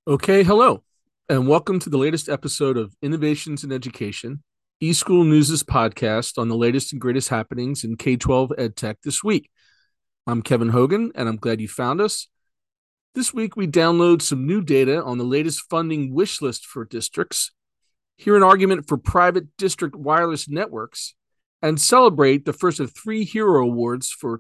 Okay, hello, and welcome to the latest episode of Innovations in Education, eSchool News' podcast on the latest and greatest happenings in K-12 EdTech this week. I'm Kevin Hogan, and I'm glad you found us. This week, we download some new data on the latest funding wish list for districts, hear an argument for private district wireless networks, and celebrate the first of 3 Hero Awards for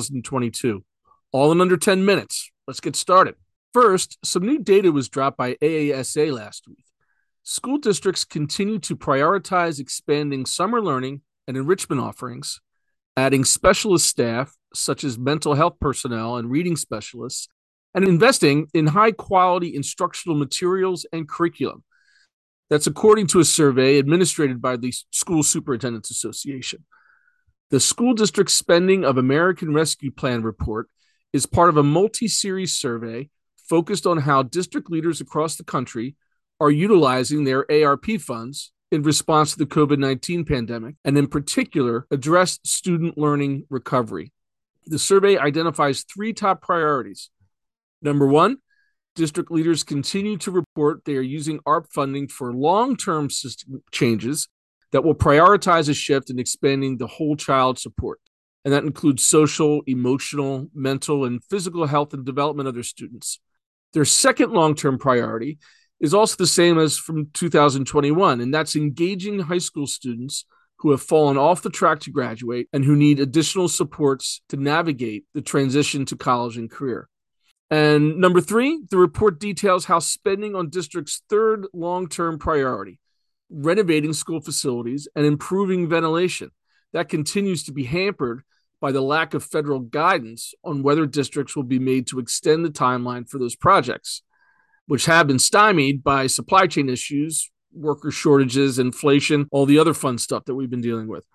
2022, all in under 10 minutes. Let's get started. First, some new data was dropped by AASA last week. School districts continue to prioritize expanding summer learning and enrichment offerings, adding specialist staff such as mental health personnel and reading specialists, and investing in high-quality instructional materials and curriculum. That's according to a survey administered by the School Superintendents Association. The School District Spending of American Rescue Plan report is part of a multi-series survey focused on how district leaders across the country are utilizing their ARP funds in response to the COVID-19 pandemic, and in particular, address student learning recovery. The survey identifies 3 top priorities. Number 1, district leaders continue to report they are using ARP funding for long-term system changes that will prioritize a shift in expanding the whole child support. And that includes social, emotional, mental, and physical health and development of their students. Their second long-term priority is also the same as from 2021, and that's engaging high school students who have fallen off the track to graduate and who need additional supports to navigate the transition to college and career. And number 3, the report details how spending on district's third long-term priority, renovating school facilities and improving ventilation, that continues to be hampered by the lack of federal guidance on whether districts will be made to extend the timeline for those projects, which have been stymied by supply chain issues, worker shortages, inflation, all the other fun stuff that we've been dealing with.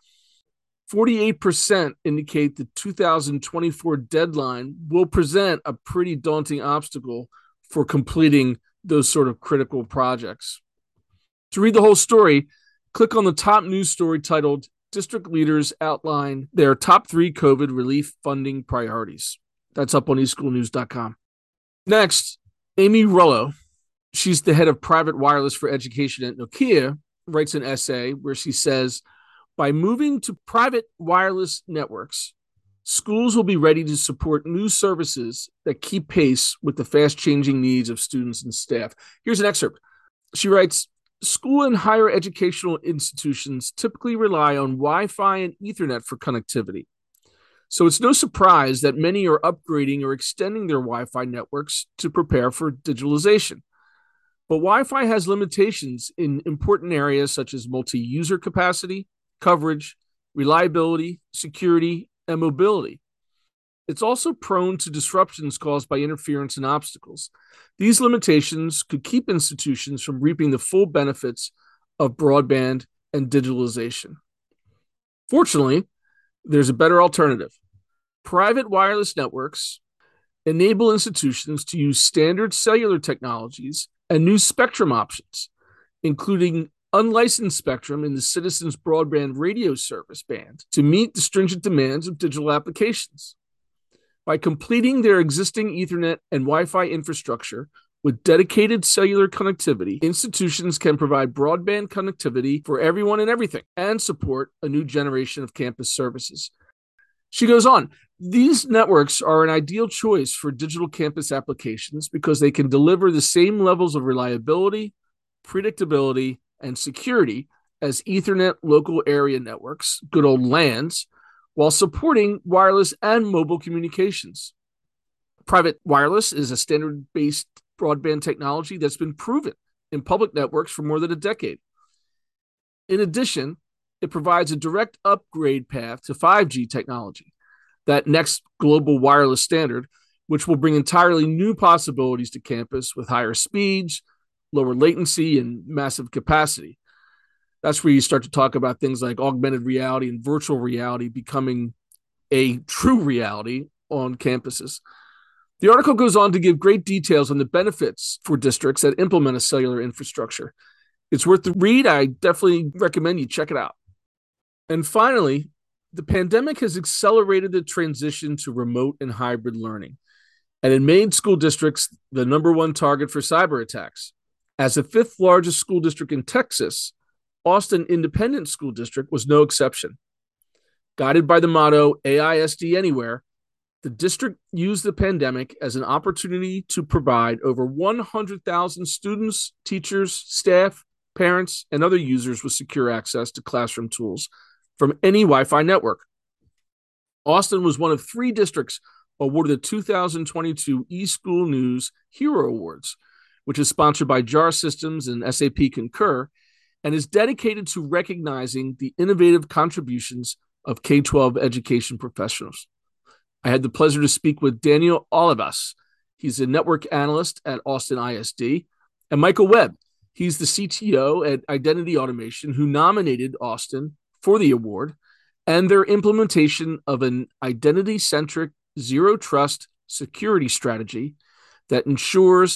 48% indicate the 2024 deadline will present a pretty daunting obstacle for completing those sort of critical projects. To read the whole story, click on the top news story titled District Leaders Outline Their Top 3 COVID Relief Funding Priorities. That's up on eSchoolNews.com. Next, Amy Rullo, she's the head of private wireless for education at Nokia, writes an essay where she says, by moving to private wireless networks, schools will be ready to support new services that keep pace with the fast-changing needs of students and staff. Here's an excerpt. She writes, school and higher educational institutions typically rely on Wi-Fi and Ethernet for connectivity. So it's no surprise that many are upgrading or extending their Wi-Fi networks to prepare for digitalization. But Wi-Fi has limitations in important areas such as multi-user capacity, coverage, reliability, security, and mobility. It's also prone to disruptions caused by interference and obstacles. These limitations could keep institutions from reaping the full benefits of broadband and digitalization. Fortunately, there's a better alternative. Private wireless networks enable institutions to use standard cellular technologies and new spectrum options, including unlicensed spectrum in the Citizens Broadband Radio Service band, to meet the stringent demands of digital applications. By completing their existing Ethernet and Wi-Fi infrastructure with dedicated cellular connectivity, institutions can provide broadband connectivity for everyone and everything and support a new generation of campus services. She goes on, these networks are an ideal choice for digital campus applications because they can deliver the same levels of reliability, predictability, and security as Ethernet local area networks, good old LANs, while supporting wireless and mobile communications. Private wireless is a standard-based broadband technology that's been proven in public networks for more than a decade. In addition, it provides a direct upgrade path to 5G technology, that next global wireless standard, which will bring entirely new possibilities to campus with higher speeds, lower latency, and massive capacity. That's where you start to talk about things like augmented reality and virtual reality becoming a true reality on campuses. The article goes on to give great details on the benefits for districts that implement a cellular infrastructure. It's worth the read. I definitely recommend you check it out. And finally, the pandemic has accelerated the transition to remote and hybrid learning. and it made school districts the number one target for cyber attacks. As the fifth largest school district in Texas, Austin Independent School District was no exception. Guided by the motto AISD Anywhere, the district used the pandemic as an opportunity to provide over 100,000 students, teachers, staff, parents, and other users with secure access to classroom tools from any Wi-Fi network. Austin was one of 3 districts awarded the 2022 eSchool News Hero Awards, which is sponsored by JAR Systems and SAP Concur, and is dedicated to recognizing the innovative contributions of K-12 education professionals. I had the pleasure to speak with Daniel Olivas. He's a network analyst at Austin ISD, and Michael Webb. He's the CTO at Identity Automation, who nominated Austin for the award, and their implementation of an identity-centric zero-trust security strategy that ensures